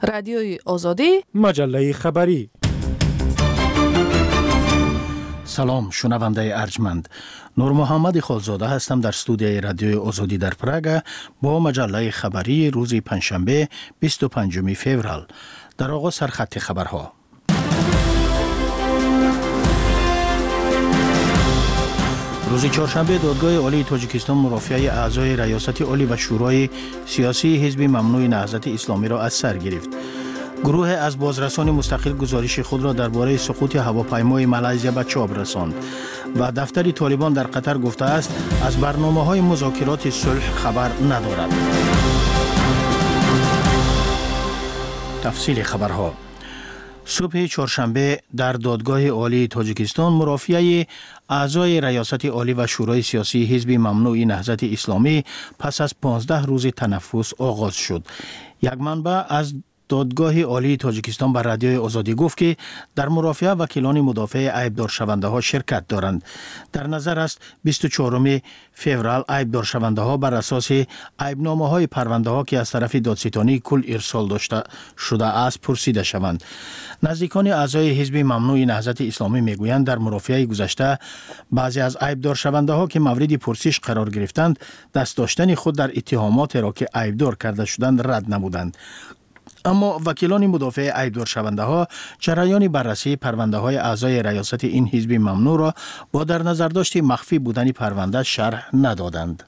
رادیوی آزادی، مجله خبری. سلام شنونده ارجمند، نور محمد خالزاده هستم در استودیوی رادیوی آزادی در پراگ با مجله خبری روز پنجشنبه 25 فوریه. در آغاز سرخط خبرها. روز چهارشنبه دادگاه عالی تاجیکستان مرافعه اعضای ریاست عالی و شورای سیاسی حزب ممنوع نهضت اسلامی را از سر گرفت. گروه از بازرسان مستقل گزارش خود را درباره سقوط هواپیمای مالزیا به چاپ رساند و دفتر طالبان در قطر گفته است از برنامه‌های مذاکرات صلح خبر ندارد. تفصیل خبرها. صبح چهارشنبه در دادگاه عالی تاجیکستان مرافعه اعضای ریاست عالی و شورای سیاسی حزب ممنوع نهضت اسلامی پس از 15 روز تنفس آغاز شد. یک منبع از دادگاه عالی تاجیکستان بر رادیوی آزادی گفت که در مرافعه وکیلان مدافع عیبدار شونده ها شرکت دارند. در نظر است 24 فوریه عیبدار شونده ها بر اساس عیبنامه های پرونده ها که از طرف دادستانی کل ارسال داشته شده است پرسیده شوند. نزدیکان اعضای حزب ممنوع نهضت اسلامی میگویند در مرافعه گذشته بعضی از عیبدار شونده ها که مورد پرسش قرار گرفتند دست داشتن خود در اتهامات را که عیبدار کرده شدند رد نمودند. اما وکیلان مدافع عیبدار شونده ها جریان بررسی پرونده های اعضای ریاست این حزب ممنوع را با در نظر داشت مخفی بودن پرونده شرح ندادند.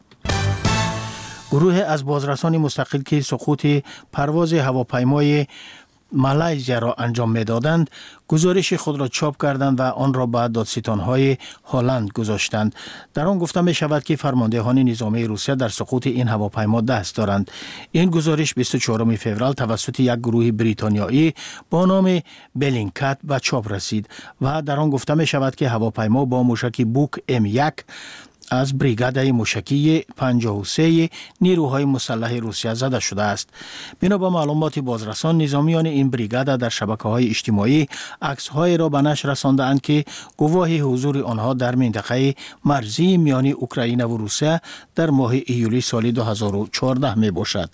گروه از بازرسان مستقل که سقوط پرواز هواپیمای مالزیا را انجام میدادند گزارش خود را چاپ کردند و آن را به دادستان‌های هلند گذاشتند. در آن گفته می شود که فرماندهان نظامی روسیه در سقوط این هواپیما دست دارند. این گزارش 24 فوریه توسط یک گروه بریتانیایی با نام بلینکت به چاپ رسید و در آن گفته می شود که هواپیما با موشک بوک M1 از بریگاد موشکی 53 نیروهای مسلح روسیه زده شده است. بنا به معلومات بازرسان نظامیان این بریگاد در شبکه‌های اجتماعی عکس‌های را به نشر رساندند که گواه حضور آنها در منطقه مرزی میان اوکراین و روسیه در ماه ایولی سال 2014 می باشد.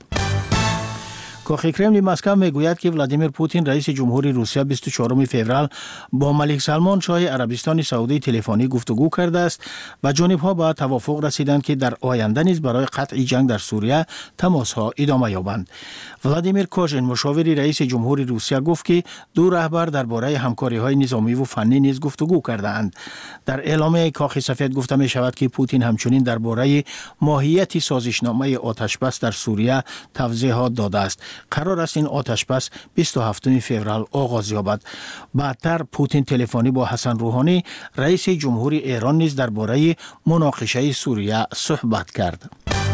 کاخ کرملین مسکو میگوید که ولادیمیر پوتین رئیس جمهوری روسیه 24 فوریه با ملک سلمان شاه عربستان سعودی تلفنی گفتگو کرده است و جانب‌ها به توافق رسیدند که در آینده نیز برای قطع جنگ در سوریه تماس‌ها ادامه یابند. ولادیمیر کوژن مشاور رئیس جمهوری روسیه گفت که دو رهبر درباره همکاری‌های نظامی و فنی نیز گفتگو کردند. در اعلامیه کاخ سفید گفته می شود که پوتین همچنین درباره ماهیت سازشنامه آتشبس در سوریه توضیحات داده است. قرار است این آتشبس 27 فوریه آغاز یابد. بعدتر پوتین تلفنی با حسن روحانی رئیس جمهوری ایران نیز درباره مناقشه سوریه صحبت کرد.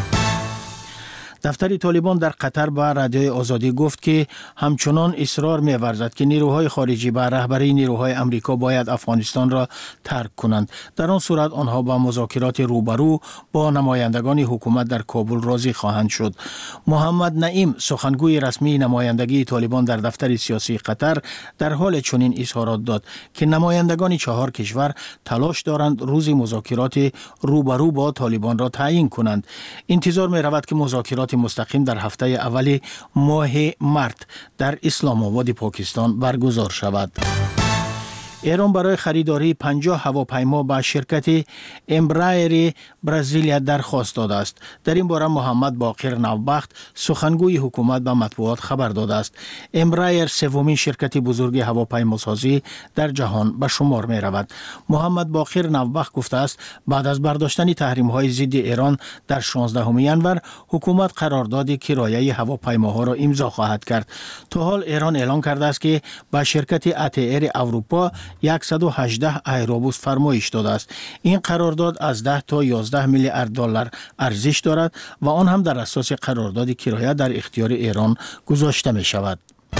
دفتر طالبان در قطر به رادیوی آزادی گفت که همچنان اصرار می‌ورزد که نیروهای خارجی به رهبری نیروهای امریکا باید افغانستان را ترک کنند. در آن صورت آنها با مذاکرات روبرو با نمایندگان حکومت در کابل راضی خواهند شد. محمد نعیم سخنگوی رسمی نمایندگی طالبان در دفتر سیاسی قطر در حال چنین اظهارات داد که نمایندگان 4 کشور تلاش دارند روز مذاکرات روبرو با طالبان را تعیین کنند. انتظار می‌رود که مذاکرات مستقیم در هفته اول ماه مارت در اسلام آباد پاکستان برگزار شود. ایران برای خریداری 50 هواپیما به شرکت امبرایر برزیلیا درخواست داده است. در این باره محمد باقر نوبخت سخنگوی حکومت به مطبوعات خبر داده است. امبرایر سومین شرکت بزرگ هواپیماسازی در جهان به شمار می رود. محمد باقر نوبخت گفته است بعد از برداشتن تحریم های ضد ایران در 16 ینور حکومت قرارداد کرایه هواپیماها را امضا خواهد کرد. تا حال ایران اعلام کرده است که به شرکت اتر اروپا 118 ایروبوس فرمایش داده است. این قرارداد از 10 تا 11 میلیارد دلار ارزش دارد و آن هم در اساس قرارداد کرایه در اختیار ایران گذاشته می شود.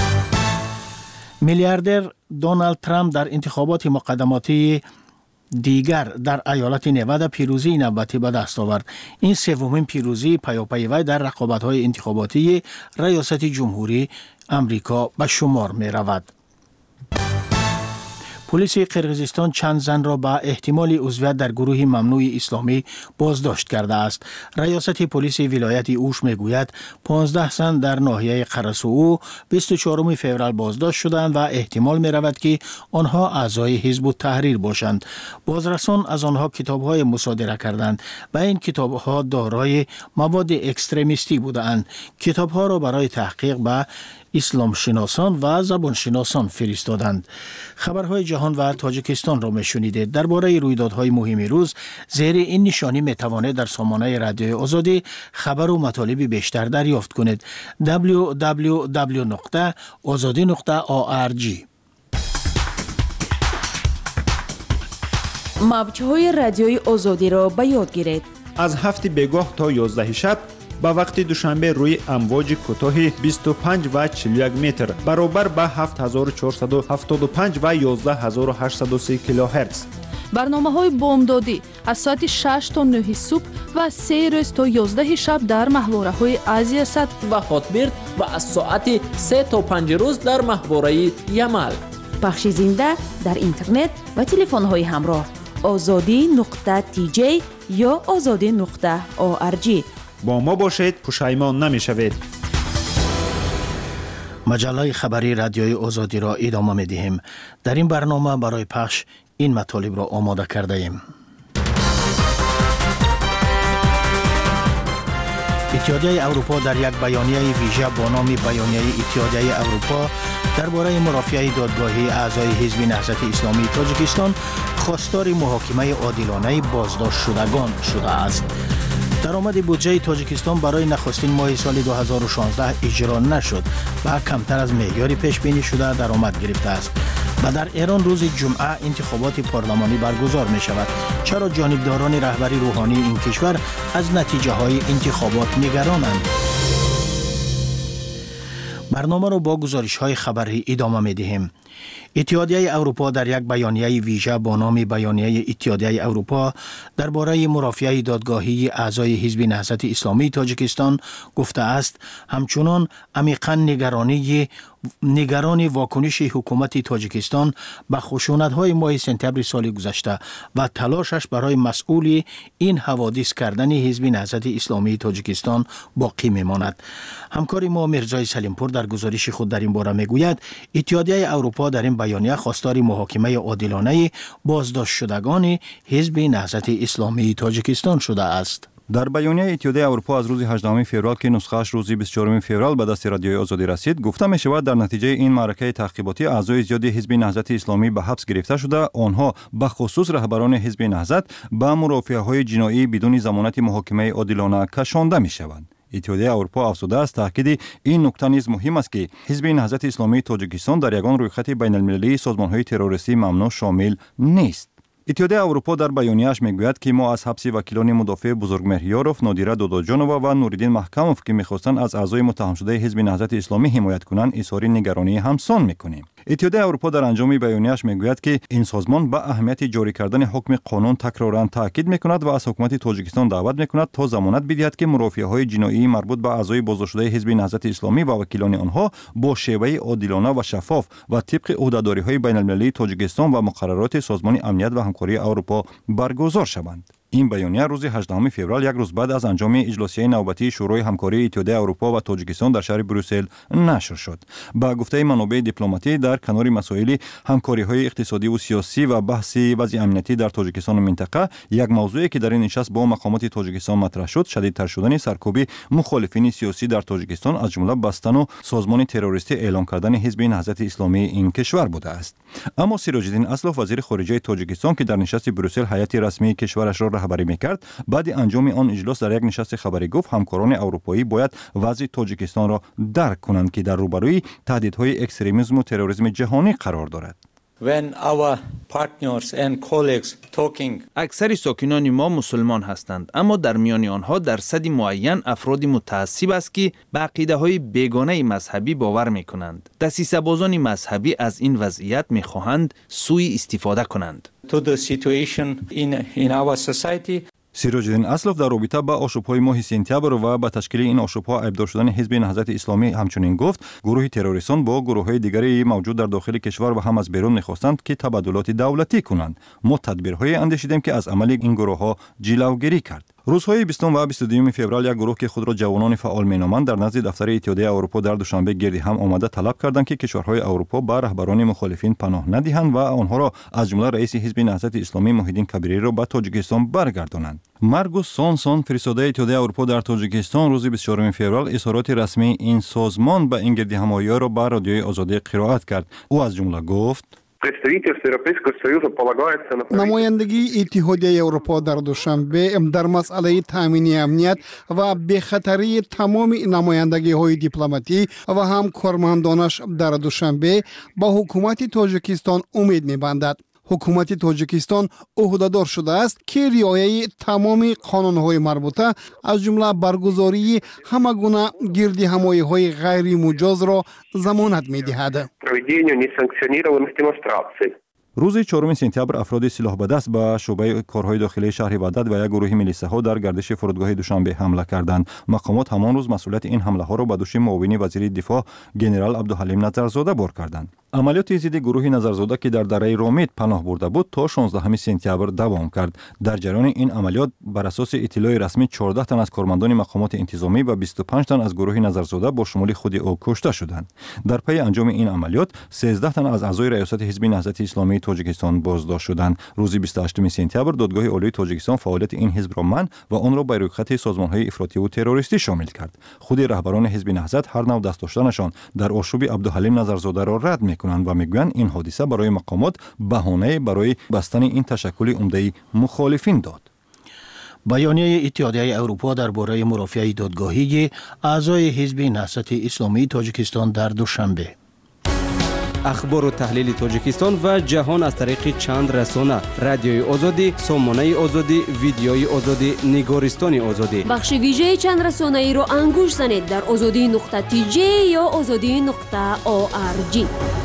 میلیاردر دونالد ترامپ در انتخابات مقدماتی دیگر در ایالت نوادا پیروزی نوبتی به دست آورد. این سومین پیروزی پیاپی وی در رقابت‌های انتخاباتی ریاست جمهوری امریکا به شمار می رود. پلیس قرقیزستان چند زن را به احتمال عضویت در گروه ممنوع اسلامی بازداشت کرده است. ریاست پلیس ولایت اوش میگوید 15 زن در ناحیه قرسوو 24 فوریه بازداشت شدند و احتمال می رود که آنها اعضای حزب التحریر باشند. بازرسان از آنها کتاب‌های مصادره کردند و این کتاب‌ها دارای مواد اکستریمیستی بودند. کتاب‌ها را برای تحقیق به اسلام شناسان و زبان شناسان فرستادند. خبرهای جهان و تاجیکستان را میشنیدید. درباره رویدادهای مهم روز زیر این نشانی میتوانید در سامانه رادیوی آزادی خبر و مطالب بیشتر دریافت کنید. www.azadi.org. موج‌های رادیوی آزادی را به یاد گیرید. از 7 بگاه تا 11 شب با وقت دوشنبه روی امواج کوتاه 25 و 41 متر برابر به 7475 و 11830 کیلوهرتز. برنامه‌های بامدادی از ساعت 6 تا 9 صبح و 3 روز تا 11 شب در ماهواره‌های آسیا صد و هاتبرد و از ساعت 3 تا 5 روز در ماهواره یمل. پخش زنده در اینترنت و تلفن‌های همراه azadi.tj یا azadi.org. با ما باشید، پشیمان نمی‌شوید. مجله خبری رادیوی آزادی را ادامه می‌دهیم. در این برنامه برای پخش این مطالب را آماده کرده ایم. اتحادیه اروپا در یک بیانیه ویژه با نام بیانیه اتحادیه اروپا درباره مرافعه دادگاهی اعضای حزب نهضت اسلامی تاجیکستان خواستار محاکمه عادلانه بازداشت شدگان شده است. درآمد بودجه تاجیکستان برای نخستین ماه سال 2016 اجرا نشد و کمتر از معیار پیش بینی شده درآمد گرفته است. و در ایران روز جمعه انتخابات پارلمانی برگزار می شود. چرا جانبداران رهبری روحانی این کشور از نتیجه های انتخابات نگرانند؟ برنامه را با گزارش های خبری ادامه می دهیم. اتحادیه اروپا در یک بیانیه ویژه با نام بیانیه اتحادیه اروپا درباره مرافعه دادگاهی اعضای حزب نهضت اسلامی تاجیکستان گفته است همچنان عمیقاً نگران واکنش حکومت تاجیکستان به خشونت‌های ماه سپتامبر سال گذشته و تلاشش برای مسئول این حوادث کردن حزب نهضت اسلامی تاجیکستان باقی می‌ماند. همکار ما مرزای سلیمپور در گزارش خود در این باره میگوید اتحادیه اروپا در این بیانیه خواستار محاکمه عادلانه بازداشت شدگان حزب نهضت اسلامی تاجیکستان شده است. در بیانیه اتحادیه اروپا از روز 18 فوریه که نسخه‌اش روز 24 فوریه به دست رادیوی آزادی رسید گفته می شود در نتیجه این معرکه تعقیباتی اعضای زیادی حزب نهضت اسلامی به حبس گرفته شده. آنها به خصوص رهبران حزب نهضت به مرافعه‌های جنایی بدون ضمانت محاکمه عادلانه کشانده می شوند. اتحادیه اروپا افزوده است تاکید این نکته نیز مهم است که حزب نهضت اسلامی تاجیکستان در یگان رویخط بین المللی سازمان‌های تروریستی ممنوع شامل نیست. اتحادیه اروپا در بیانیه‌اش میگوید که ما از حبس وکیلان مدافع بزرگمهریاروف، نادیره دوداجانووا و نوریدین محکموف که می‌خواستند از اعضای متهم شده حزب نهضت اسلامی حمایت کنند اظهار نگرانی همسان می‌کنیم. اتحادیه اروپا در انجام بیانیه‌اش میگوید که این سازمان به اهمیت جاری کردن حکم قانون تکرارا تاکید می‌کند و از حکومت تاجیکستان دعوت می‌کند تا ضمانت بدهد که مرافعه‌های جنایی مربوط به اعضای بازداشت شده حزب نهضت اسلامی و وکیلان آنها با شیوه عادلانه و شفاف و طبق عهدهداری‌های بین‌المللی تاجیکستان و مقررات سازمان امنیت و همکاری اروپا برگزار شوند. این بیانیه روز 18 فوریه یک روز بعد از انجام اجلاسیه نوبتی شورای همکاری اتحادیه اروپا و تاجیکستان در شهر بروسل نشر شد. با گفته منابع دیپلماتی در کنار مسائل همکاری‌های اقتصادی و سیاسی و بحث وضع امنیتی در تاجیکستان و منطقه یک موضوعی که در این نشست با مقامات تاجیکستان مطرح شد شدیدتر شدن سرکوب مخالفین سیاسی در تاجیکستان از جمله بستن و سازمان تروریستی اعلام کردن حزب نهضت اسلامی این کشور بوده است. اما سیراج الدین اسلوف وزیر خارجه تاجیکستان که در نشست بروسل هیئت رسمی کشورش را رهبری میکرد بعد انجام آن اجلاس در یک نشست خبری گفت همکاران اروپایی باید وضع تاجیکستان را درک کنند که در روبروی تهدیدهای اکستریمیسم و تروریسم جهانی قرار دارد. اکثر ساکنان ما مسلمان هستند اما در میان آنها درصد معین افراد متعصب است که به عقیده‌های بیگانه مذهبی باور می‌کنند. دسیسه‌بازان مذهبی از این وضعیت می‌خواهند سوء استفاده کنند. سیروجدین اسلوف در رابطه با آشوب‌های ماه سپتامبر و با تشکیل این آشوب‌ها عیبدار شدن حزب نهضت اسلامی همچنین گفت گروه تروریستان با گروه‌های دیگری موجود در داخل کشور و هم از بیرون می‌خواستند که تبادلات دولتی کنند. ما تدبیرهای اندیشیدیم که از عمل این گروه‌ها جلوگیری کرد. روزهای 20 و 22 فوریه یک گروه که خود را جوانان فعال مینامند در نزد دفتر اتحادیه اروپا در دوشنبه گردی هم آمده طلب کردند که کشورهای اروپا به رهبران مخالفین پناه ندهند و آنها را از جمله رئیس حزب نهضت اسلامی محیدین کبیری را به تاجیکستان برگردانند. مارگوس سونسون فرستاده اتحادیه اروپا در تاجیکستان روز 24 فوریه اظهارات رسمی این سازمان به این گردی همایی را به رادیوی آزادی قرائت کرد. او از جمله گفت: نمایندگی اتحادیه اروپا در دوشنبه در مسئله تامین امنیت و بخطری تمام نمایندگی های دیپلماتی و هم کارمندانش در دوشنبه با حکومت تاجیکستان امید می‌بندد. حکومت تاجیکستان عهده‌دار شده است که رعایت تمام قانون‌های مربوطه از جمله برگزاری همه گونه گردی همایی‌های غیر مجاز را ضمانت می‌دهد. روز 4 سپتامبر افراد سلاح به دست به شعبه کارهای داخلی شهر وحدت و یک گروه میلیساها در گردش فرودگاه دوشنبه حمله کردند. مقامات همان روز مسئولیت این حمله ها را به دوش معاون وزیر دفاع جنرال عبدالحلیم نظرزاده بر کردند. عملیات ضد گروه نظرزاده که در دره رامید پناه برده بود تا 16 سپتامبر دوام کرد. در جریان این عملیات بر اساس اطلاع رسمی 14 تن از کارمندان مقامات انتظامی و 25 تن از گروه نظرزاده با شمول خود او کشته شدند. در پی انجام این عملیات 13 تن از اعضای ریاست حزب نهضت اسلامی تاجیکستان بازداشت شدند. روز 28 سپتامبر دادگاه عالی تاجیکستان فعالیت این حزب را منع و آن را به روی خط سازمان‌های افراطی و تروریستی شامل کرد. خود رهبران حزب نهضت هر نوع دست داشتنشان در آشوب عبدالحلیم نظرزاده را رد می‌کنند و میگویند این حادثه برای مقامات بهانه برای بستن این تشکل عمده مخالفین داد. بیانیه اتحادیه اروپا درباره مرافعه دادگاهی اعضای حزب نهضت اسلامی تاجیکستان در دوشنبه. اخبار و تحلیل تاجیکستان و جهان از طریق چند رسانه: رادیوی آزادی، سامانه آزادی، ویدیوی آزادی، نگارستان آزادی. بخش ویژه چند رسانه ای را انگوش زنید در azadi.tj یا azadi.org.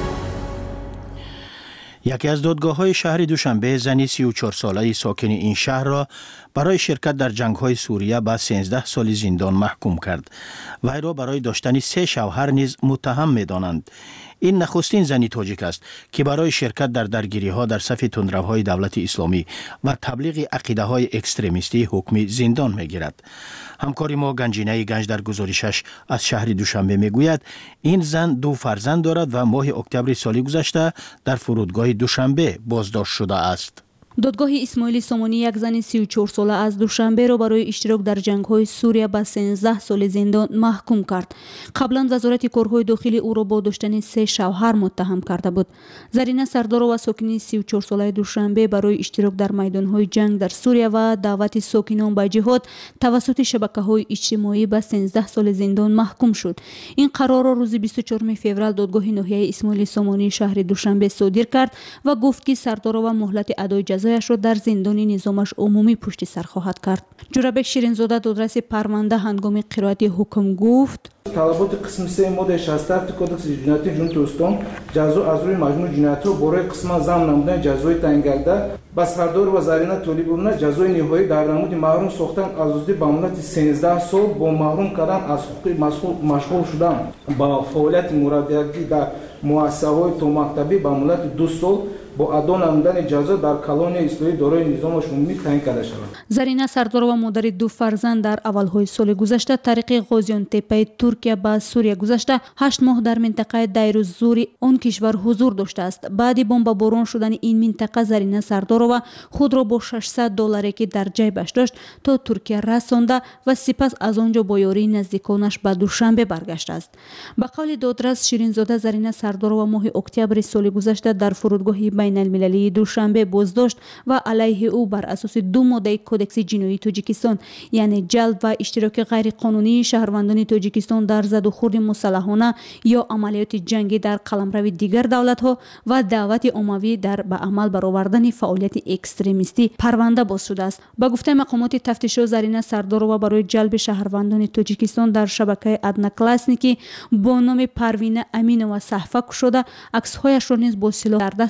یکی از دادگاه‌های شهر دوشنبه زنی 34 ساله ساکن این شهر را برای شرکت در جنگ‌های سوریه به 13 سال زندان محکوم کرد. وی را برای داشتن 3 شوهر نیز متهم می‌دانند. این نخستین زنی تاجیک است که برای شرکت در درگیری‌ها در صف تندروهای دولت اسلامی و تبلیغ عقیده‌های اکستریمیستی حکم زندان می‌گیرد. همکاری ما گنجینه گنج در گزارشش از شهر دوشنبه میگوید این زن 2 فرزند دارد و ماه اکتبر سال گذشته در فرودگاه دوشنبه بازداشت شده است. دادگاه اسماعیل سامانی یک زن 34 ساله از دوشنبه را برای اشتراک در جنگ‌های سوریه به 13 سال زندان محکوم کرد. قبلا وزارت کارهای داخلی او را با داشتن 3 شوهر متهم کرده بود. زرینه سردارова ساکن 34 ساله دوشنبه برای اشتراک در میدان‌های جنگ در سوریه و دعوت ساکنان به جهاد توسط شبکه‌های اجتماعی به 13 سال زندان محکوم شد. این قرار را روز 24 فوریه دادگاه ناحیه اسماعیل سامانی شهر دوشنبه صادر کرد و گفت که سردارova مهلت ادای جزایش را در زندان نظامش عمومی پشت سر خواهد کرد. جورابک شیرینزاده دادرس پرونده هنگام قرائت حکم گفت: طلبات قسم 3 ماده 67 کدکس جنایتی جنایت اوستان جزا از روی مجموع جنایت‌ها برای قسم زم نمودن جزای تعیین گردد به سردار و زرینه طالبونا جزای نهایی در نمود محروم ساختن آزادی به مدت 13 سال با محروم کردن از حقوق مشغول شدن با فعالیت مربیگری در مؤسسه‌های تا مکتبی به مدت 2 سال با ادا نمودن جزا در کلان اصلاحی دارای نظامش عمومی تعیین کرده شود. زرینه سردارova مادر 2 فرزند در اولهای سال گذشته طریق غازیان تپه ترکیه به سوریه گذشته 8 ماه در منطقه دیر الزور آن کشور حضور داشته است. بعد بمباران شدن این منطقه زرینه سردارova خود را با $600 که در جیبش داشت تا ترکیه رسانده و سپس از آنجا با یاری نزدیکانش به دوشنبه برگشته است. به قول دادرس شیرینزاده زرینه سردارova ماه اکتبر سال گذشته در فرودگاه بین المللی دوشنبه بازداشت و علیه او بر اساس 2 ماده کدکس جنایی تاجیکستان یعنی جلب و اشتراک غیر قانونی شهروندان تاجیکستان در زد و خورد مسلحانه یا عملیات جنگی در قلمرو دیگر دولت‌ها و دعوت عمومی در به عمل برآوردن فعالیت اکستریمیستی پرونده باز شده است. با گفته مقامات تفتیشی زرینه سردارova برای جلب شهروندان تاجیکستان در شبکه ادناکلاسنیکی با نام پروینه امینова صحفه شده عکس‌هایش را نیز با سلاح در دستش نشر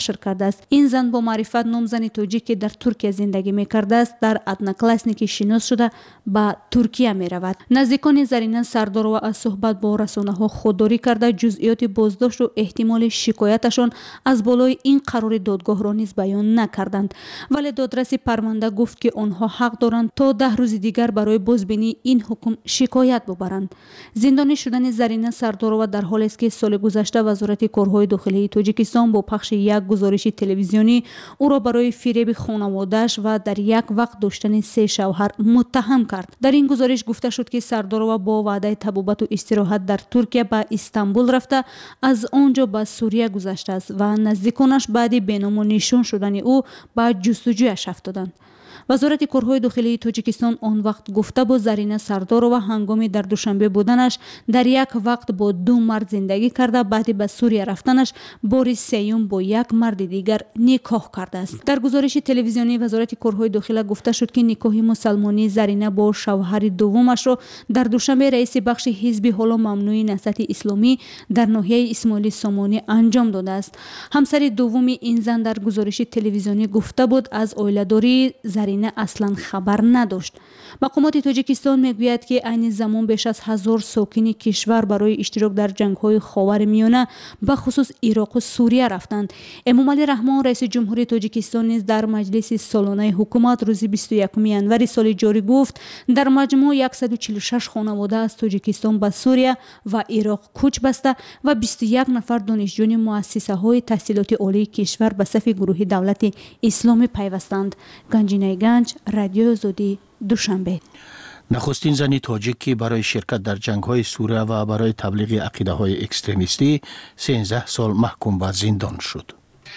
نشر کرده است. این زن با معرفت نام زنی توجیک که در ترکیه زندگی میکرده است در ادناکلاسنیکی شناس شده به ترکیه میرود. نزدیکان زرینه سردارова از صحبت با رسانه‌ها خودداری کرده جزئیات بازداشت و احتمال شکایتشان از بالای این قرار دادگاه را نیز بیان نکردند، ولی دادرس پرونده گفت که آنها حق دارند تا 10 روز دیگر برای بازبینی این حکم شکایت ببرند. زندانی شدن زرینه سردارова در حالی است که سال گذشته وزارت کارهای داخلی تاجیکستان با پخش یک گزارش تلویزیونی او را برای فریب خانواده‌اش و در یک وقت داشتن 3 شوهر متهم کرد. در این گزارش گفته شد که سردارova با وعده طبابت و استراحت در ترکیه به استانبول رفته از آنجا به سوریه گذشته است و نزدیکانش بعد بینام و نشان شدن او به جستجویش افتادند. وزارت کارهای داخلی تاجیکستان آن وقت گفته بود زرینه سردارova هنگامی در دوشنبه بودنش در یک وقت با 2 مرد زندگی کرده، بعد به سوریه رفتنش بار سوم با یک مرد دیگر نکاح کرده است. در گزارش تلویزیونی وزارت کارهای داخلی گفته شد که نکاح مسلمانی زرینه با شوهر دومش را در دوشنبه رئیس بخش حزب حالا ممنوع نهضت اسلامی در ناحیه اسماعیل سامانی انجام داده است. همسر دوم این زن در گزارش تلویزیونی گفته بود از عائله‌داری زرینه اصلا خبر نداشت. مقامات تاجیکستان میگوید که عین زمان بیش از 1000 ساکن کشور برای اشتراک در جنگ‌های خاورمیانه به خصوص عراق و سوریه رفتند. امامعلی رحمان رئیس جمهوری تاجیکستان نیز در مجلس سالانه حکومت روز 21 ینوری سال جاری گفت در مجموع 146 خانواده از تاجیکستان به سوریه و عراق کوچ بسته و 21 نفر دانشجویان مؤسسه‌های تحصیلات عالی کشور به صف گروه دولت اسلامی پیوستند. گنجینه گنج، رادیو آزادی، دوشنبه. نخستین زنی تاجیک که برای شرکت در جنگ‌های سوریه و برای تبلیغ عقیده‌های اکستریمیستی 13 سال محکوم به زندان شد.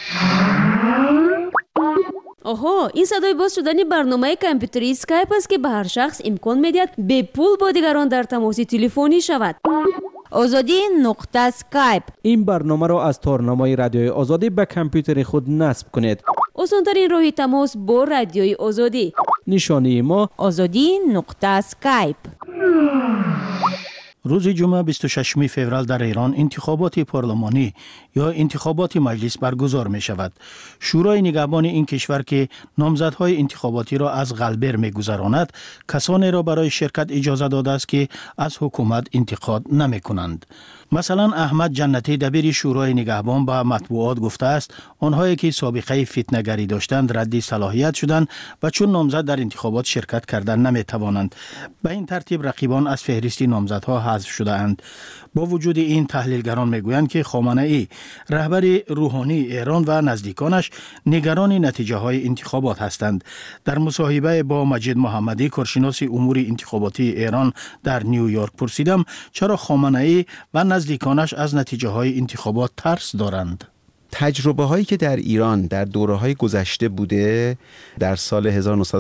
آها، این صدای باز شدن برنامه کامپیوتری اسکایپ است که به هر شخص امکان می‌دهد به پول با دیگران در تماس تلفنی شود. آزادی نقطه اسکایپ. این برنامه را از تارنمای رادیوی آزادی به کامپیوتر خود نصب کنید. آسان‌ترین راه تماس با رادیوی آزادی. نشانی ما آزادی نقطه اسکایپ. روز جمعه 26 فوریه در ایران انتخابات پارلمانی یا انتخابات مجلس برگزار می شود. شورای نگهبان این کشور که نامزدهای انتخاباتی را از قلبر می گذراند، کسانی را برای شرکت اجازه داده است که از حکومت انتقاد نمی کنند. مثلا احمد جنتی دبیر شورای نگهبان به مطبوعات گفته است آنهایی که سابقه فتنه‌گری داشتند رد صلاحیت شدند و چون نامزد در انتخابات شرکت کردن نمی توانند. به این ترتیب رقیبان از فهرست نامزدها حذف شده اند. با وجود این تحلیلگران میگویند که خامنه‌ای رهبر روحانی ایران و نزدیکانش نگران نتیجه های انتخابات هستند. در مصاحبه با مجید محمدی کارشناس امور انتخاباتی ایران در نیویورک پرسیدم چرا خامنه‌ای و نزدیکانش از نتیجه های انتخابات ترس دارند. تجربه هایی که در ایران در دوره های گذشته بوده، در سال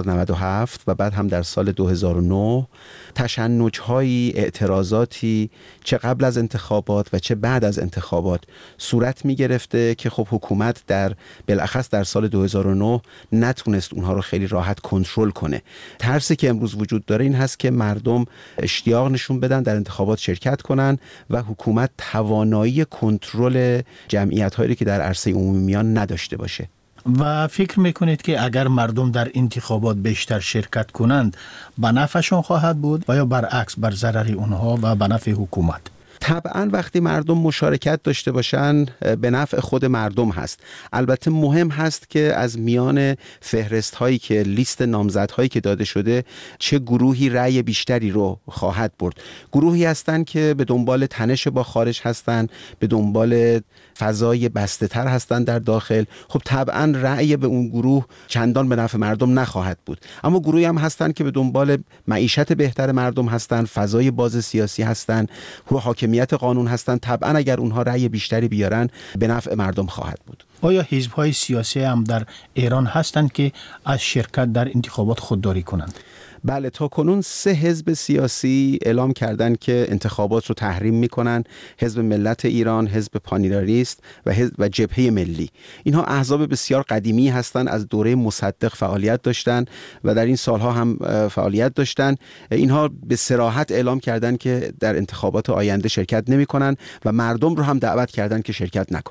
1997 و بعد هم در سال 2009، تشنج هایی، اعتراضاتی چه قبل از انتخابات و چه بعد از انتخابات صورت می گرفته که خب حکومت در بالاخص در سال 2009 نتونست اونها رو خیلی راحت کنترل کنه. ترسی که امروز وجود داره این هست که مردم اشتیاق نشون بدن در انتخابات شرکت کنن و حکومت توانایی کنترل جمعیت هایی که در عرصه عمومی میان نداشته باشه. و فکر میکنید که اگر مردم در انتخابات بیشتر شرکت کنند به نفعشون خواهد بود و یا برعکس بر ضرر اونها و به نفع حکومت؟ طبعا وقتی مردم مشارکت داشته باشن به نفع خود مردم هست. البته مهم هست که از میان فهرست هایی که لیست نامزد هایی که داده شده چه گروهی رأی بیشتری رو خواهد برد. گروهی هستن که به دنبال تنش با خارج هستن، به دنبال فضای بسته تر هستن در داخل. خب طبعا رأی به اون گروه چندان به نفع مردم نخواهد بود. اما گروهی هم هستن که به دنبال معیشت بهتر مردم هستن، فضای باز سیاسی هستن، حاکمیت قانون هستند. طبعا اگر اونها رأی بیشتری بیارن به نفع مردم خواهد بود. آیا حزب‌های سیاسی هم در ایران هستند که از شرکت در انتخابات خودداری کنند؟ بله، تا کنون 3 حزب سیاسی اعلام کردن که انتخابات رو تحریم میکنن: حزب ملت ایران، حزب پانیراریست و جبهه ملی. اینها احزاب بسیار قدیمی هستند، از دوره مصدق فعالیت داشتن و در این سالها هم فعالیت داشتن. اینها به صراحت اعلام کردن که در انتخابات آینده شرکت نمیکنن و مردم رو هم دعوت کردن که شرکت نکنند.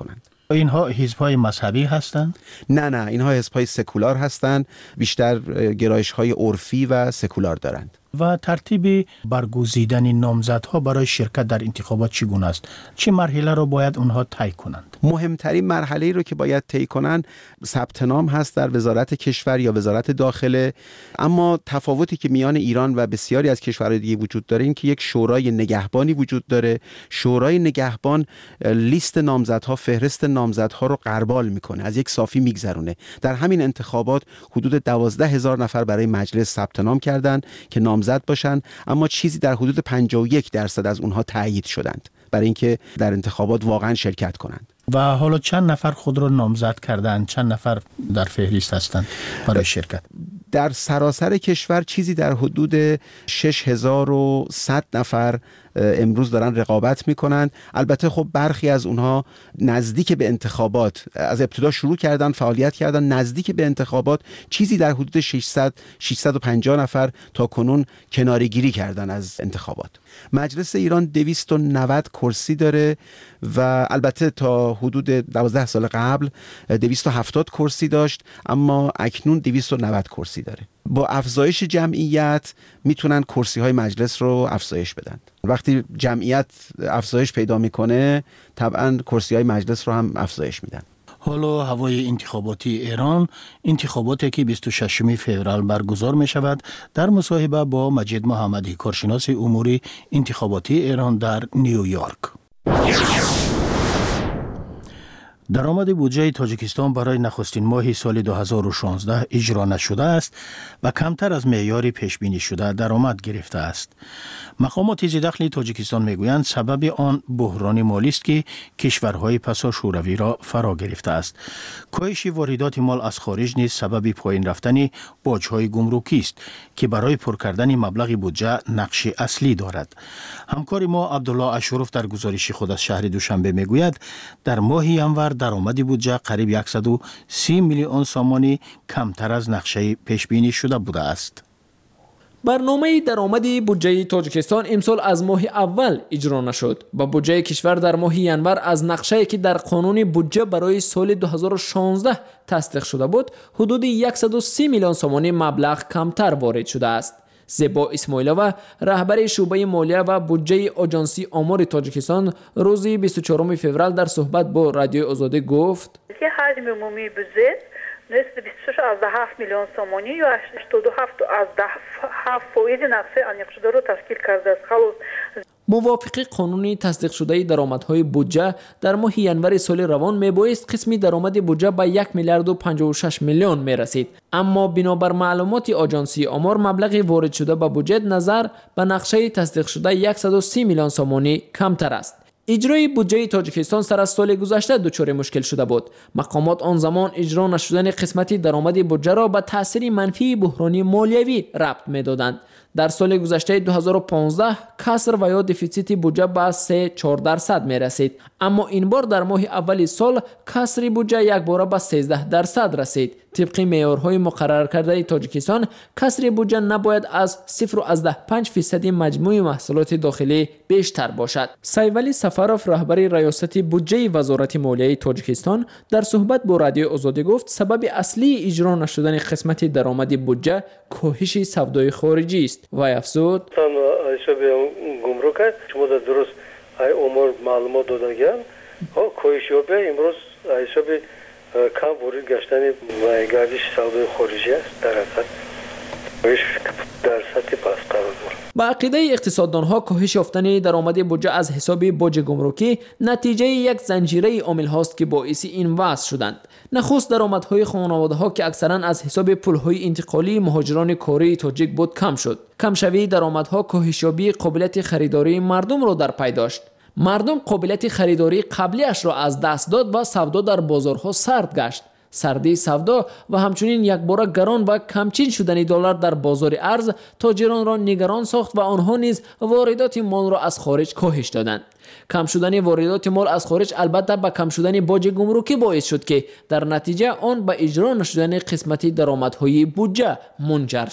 اینها حزب‌های مذهبی هستند؟ نه، اینها حزب‌های سکولار هستند، بیشتر گرایش‌های عرفی و سکولار دارند. و ترتیب برگزیدن نامزدها برای شرکت در انتخابات چگونه است؟ چه مرحله را باید اونها طی کنند؟ مهمترین مرحله رو که باید طی کنند ثبت نام هست در وزارت کشور یا وزارت داخله. اما تفاوتی که میان ایران و بسیاری از کشورهای دیگه وجود داره این که یک شورای نگهبانی وجود داره. شورای نگهبان لیست نامزدها، فهرست نامزدها رو غربال میکنه، از یک صافی میگذرونه. در همین انتخابات حدود 12,000 نفر برای مجلس ثبت نام کردند که نامزد باشند، اما چیزی در حدود 51% از اونها تایید شدند برای اینکه در انتخابات واقعا شرکت کنند. و حالا چند نفر خود را نامزد کردند؟ چند نفر در فهرست هستند برای شرکت؟ در سراسر کشور چیزی در حدود 6,100 نفر امروز دارن رقابت میکنن. البته خب برخی از اونها نزدیک به انتخابات از ابتدا شروع کردن، فعالیت کردن. نزدیک به انتخابات چیزی در حدود 650 نفر تا کنون کناره‌گیری کردن از انتخابات. مجلس ایران 290 کرسی داره و البته تا حدود 12 سال قبل 270 کرسی داشت، اما اکنون 290 کرسی داره. با افزایش جمعیت میتونن کرسی های مجلس رو افزایش بدن. وقتی جمعیت افزایش پیدا میکنه طبعا کرسی های مجلس رو هم افزایش میدن. حالا هوای انتخاباتی ایران، انتخاباتی که 26 فوریه برگزار می شود، در مصاحبه با مجید محمدی، کارشناس امور انتخاباتی ایران در نیویورک. درآمد بودجه تاجیکستان برای نخستین ماه سال 2016 اجرا نشده است و کمتر از معیار پیش بینی شده درآمد گرفته است. مقامات ذی‌دخل تاجیکستان میگویند سبب آن بحران مالی است که کشورهای پسا شوروی را فرا گرفته است. کاهش واردات مال از خارج نیز سبب پایین رفتن باج‌های گمرکی است که برای پر کردن مبلغ بودجه نقش اصلی دارد. همکار ما عبدالله اشرف در گزارش خود از شهر دوشنبه میگوید در ماه ینور درآمد بودجه قریب 130 میلیون سامانی کمتر از نقشه پیش بینی شده بوده است. برنامه درآمد بودجه تاجیکستان امسال از ماه اول اجرا نشد و بودجه کشور در ماه ینور از نقشه‌ای که در قانون بودجه برای سال 2016 تصدیق شده بود حدود 130 میلیون سامانی مبلغ کمتر وارد شده است. زیبا اسماعیلووا رهبر شعبه مالیه و بودجه آژانسی آمار تاجیکستان روز 24 فوریه در صحبت با رادیوی آزادی گفت که حجم عمومی بودجه نصف 26.7 میلیون سامانی یا 87.7% نقشه انیق شده رو تشکیل کرده است. موافق قانون تصدیق شده درآمدهای بودجه در ماه ینور سال روان میبایست قسمی درآمد بودجه به 1 میلیارد و 56 میلیون میرسید، اما بنابر معلومات آژانسی آمار مبلغ وارد شده به بودجه نظر به نقشه تصدیق شده 130 میلیون سامانی کمتر است. اجرای بودجه تاجیکستان سر از سال گذشته دچار مشکل شده بود. مقامات آن زمان اجرا نشدن قسمتی درآمد بودجه را به تاثیر منفی بحرانی مالیوی ربط می‌دادند. در سال گذشته 2015 کسر و یا دفیسیت بودجه به 3.4% می رسید، اما این بار در ماه اول سال کسر بودجه یک باره به 13% رسید. طبق معیارهای مقرر کرده تاجیکستان کسر بودجه نباید از 0.5% مجموع محصولات داخلی بیشتر باشد. سیولی سفروف رهبر ریاست بودجه وزارت مالیه تاجیکستان در صحبت با رادیو آزادی گفت سبب اصلی اجرا نشدن قسمت درآمد بودجه کاهش سودای خارجی است و افزود حساب گمرک شما درست امور معلومات دادن کاهش یابه امروز حساب کم ورود گشتن گردش سودای خارجی است در سطح پس قرار دارد. با عقیده اقتصاددانها کاهش یافتن درآمد بودجه از حساب باج گمرکی نتیجه یک زنجیره عامل هاست که باعث این وضع شدند. نخست درآمدهای خانواده‌ها که اکثرا از حساب پول‌های انتقالی مهاجران کاری تاجیک بود کم شد. کمشوی درآمدها کاهش یابی قابلیت خریداری مردم را در پی داشت. مردم قابلیت خریداری قبلیش را از دست داد و سودا در بازارها سرد گشت. سردی سودا و همچنین یک باره گران و کمچین شدن دلار در بازار ارز تاجران را نگران ساخت و آنها نیز واردات مال را از خارج کاهش دادند. کم شدن واردات مال از خارج البته با کم شدن باج گمرکی باعث شد که در نتیجه آن به اجرا نشدن قسمت درآمدهای بودجه منجر شد.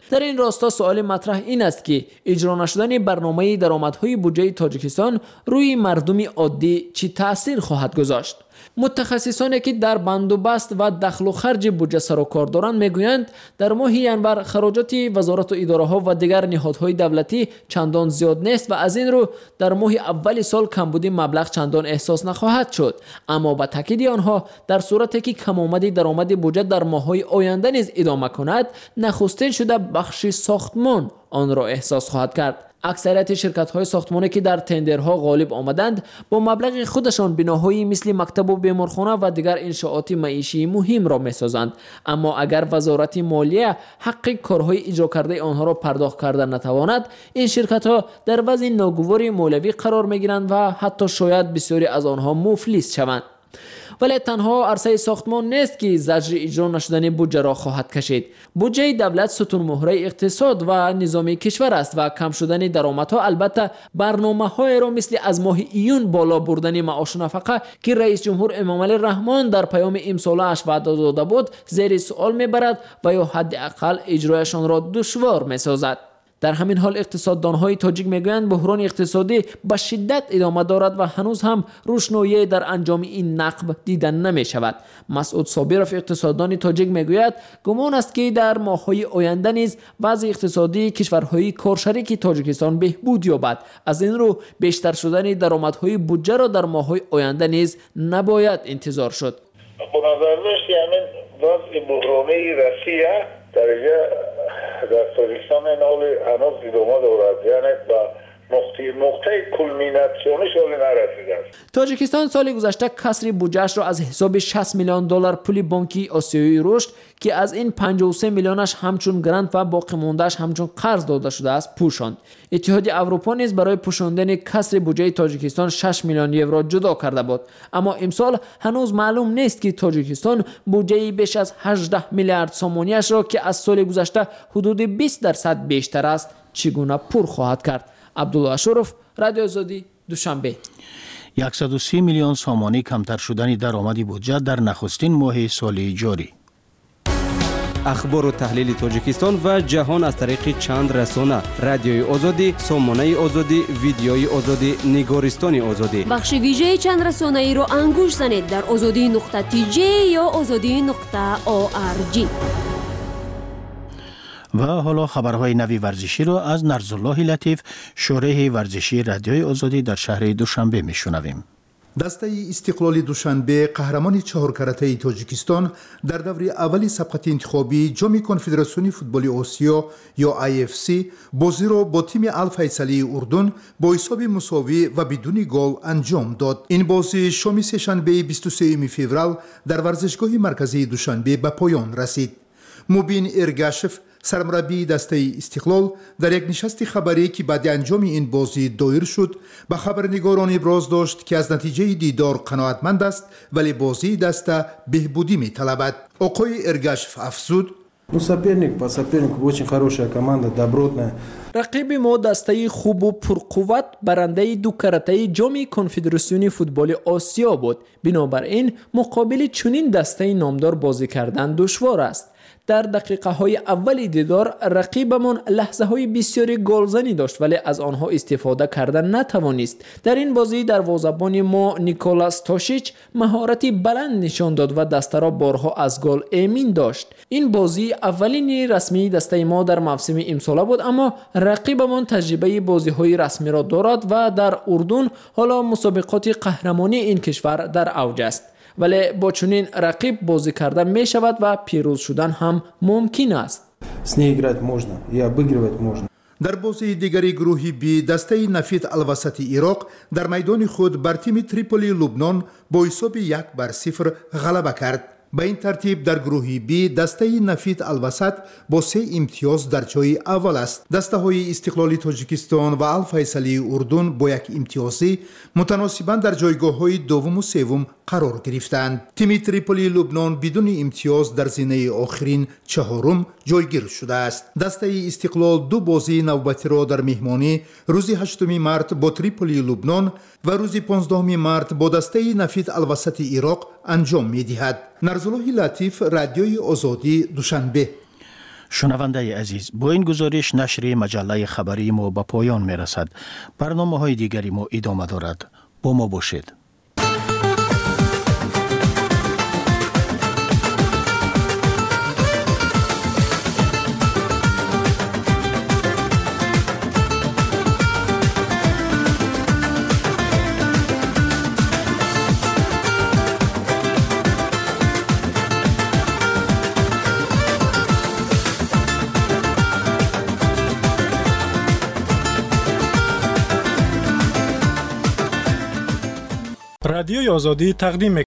در این راستا سوال مطرح این است که اجرا نشدن برنامه درآمدهای بودجه تاجیکستان روی مردم عادی چه تأثیر خواهد گذاشت؟ متخصصانی که در بندوبست و دخل و خرج بودجه سر و کار دارند میگویند در ماه ینور خراجات وزارت و اداره‌ها و دیگر نهادهای دولتی چندان زیاد نیست و از این رو در ماه اول سال کمبود مبلغ چندان احساس نخواهد شد، اما با تاکید آنها در صورتی که کم‌آمد درآمد بودجه در ماه‌های آینده نیز ادامه کند، نخستین شده بخش ساختمان آن را احساس خواهد کرد. اکثریت شرکت‌های ساختمانی که در تندرها غالب آمدند با مبلغ خودشان بناهایی مثل مکتب و بیمارخانه و دیگر انشاءات معیشی مهم را می‌سازند، اما اگر وزارت مالیه حق کارهای اجرا کرده آنها را پرداخت کرده نتواند، این شرکت‌ها در وضع ناگوار مالیوی قرار می‌گیرند و حتی شاید بسیاری از آنها مفلس شوند. ولی تنها عرصه ساختمان نیست که زجر اجرا نشدن بودجه را خواهد کشید. بودجه دولت ستون مهره اقتصاد و نظام کشور است و کم شدن درآمدها البته برنامه‌های را مثل از ماه ایون بالا بردن معاش و نفقه که رئیس جمهور امامعلی رحمان در پیام امساله‌اش وعده داده بود زیر سوال میبرد و یا حداقل اجرایشان را دشوار میسازد. در همین حال اقتصاددان‌های تاجیک میگویند بحران اقتصادی به شدت ادامه دارد و هنوز هم روشنایی در انجام این نقب دیدن نمی‌شود. مسعود صابرов اقتصاددان تاجیک میگوید گمان است که در ماه‌های آینده نیز وضع اقتصادی کشورهای کارشریک تاجیکستان بهبود یابد. از این رو بیشتر شدن درآمدهای بودجه را در ماه‌های آینده نیز نباید انتظار شد. به نظر میاد یعنی وضع بحرانی روسیه در تاجیکستان هنوز ادامه دارد، یعنی با نقطه کلمیناسیونش نرسیده است. تاجیکستان سال گذشته کسر بودجه‌اش را از حساب 60 میلیون دلار پول بانکی آسیایی رشد که از این 53 میلیونش همچون گرانت و باقی مونده‌اش همچون قرض داده شده است پوشاند. اتحادیه اروپا نیز برای پوشاندن کسر بودجه تاجیکستان 6 میلیون یورو جدا کرده بود، اما امسال هنوز معلوم نیست که تاجیکستان بودجه بیش از 18 میلیارد سومونیش را که از سال گذشته حدود 20% بیشتر است چگونه پر خواهد کرد. عبدالله اشرف، رادیو آزادی، دوشنبه. 130 میلیون سومانی کمتر شدن درآمد بودجه در نخستین ماه سال جاری. اخبار و تحلیل تاجیکستان و جهان از طریق چند رسانه: رادیوی آزادی، سامانه آزادی، ویدیوی آزادی، نگارستان آزادی. بخش ویژه چند رسانه ای را انگوش زنید در azadi.tj یا azadi.org. و حالا خبرهای نوی ورزشی را از نرزالله لطیف، شورح ورزشی رادیوی آزادی در شهر دوشنبه میشنویم. دسته استقلال دوشنبه قهرمان چهار کرته تاجیکستان در دور اول سبقت انتخابی جام کنفدراسیون فوتبال آسیا یا IFC بازی را با تیم الفیصلی اردن با حساب مساوی و بدون گل انجام داد. این بازی شام سه‌شنبه 23 فوریه در ورزشگاه مرکزی دوشنبه به پایان رسید. مبین ارگاشف، سرمربی دسته استقلال، در یک نشست خبری که بعد انجام این بازی دایر شد به خبرنگاران ابراز داشت که از نتیجه دیدار قناعتمند است ولی بازی دسته بهبودی می‌طلبد. آقای ارگاشف افزود: соперник очень хорошая команда, добротная. رقیب ما دسته خوب و پرقوت برنده دو کرته جام کنفدراسیون فوتبال آسیا بود. بنابراین مقابل چنین دسته نامدار بازی کردن دشوار است. در دقیقه های اول دیدار رقیبمان لحظه های بسیاری گلزنی داشت ولی از آنها استفاده کردن نتوانست. در این بازی دروازه‌بان ما نیکولاس تاشیچ مهارتی بلند نشان داد و دسته را بارها از گل امین داشت. این بازی اولین رسمی دسته ما در موسم امساله بود، اما رقیبمان تجربه بازی های رسمی را دارد و در اردن حالا مسابقات قهرمانی این کشور در اوج است. ولی با چنین رقیب بازی کردن می شود و پیروز شدن هم ممکن است. در بازی دیگری گروهی بی دسته نفیت الوسط عراق در میدان خود بر تیم تریپولی لبنان با حساب 1-0 غلبه کرد. به این ترتیب در گروه بی دسته نفیت الوسط با 3 امتیاز در جای اول است. دسته های استقلال تاجیکستان و الفیصلی اردن با 1 امتیازی متناسباً در جایگاه های دوم و سوم قرار گرفتند. تیم تریپولی لبنان بدون امتیاز در زینه آخرین چهارم جایگیر شده است. دسته استقلال 2 بازی نوبتی را در مهمانی روز 8 مارس با تریپولی لبنان و روز 15 مارس با دسته نفیت الوسط عراق انجام می دهد. نرزالله لطیف، رادیوی آزادی، دوشنبه. شنونده عزیز، با این گزارش نشر مجله خبری ما به پایان می رسد. برنامه‌های دیگری ما ادامه دارد. با ما باشید. رادیوی آزادی تقدیم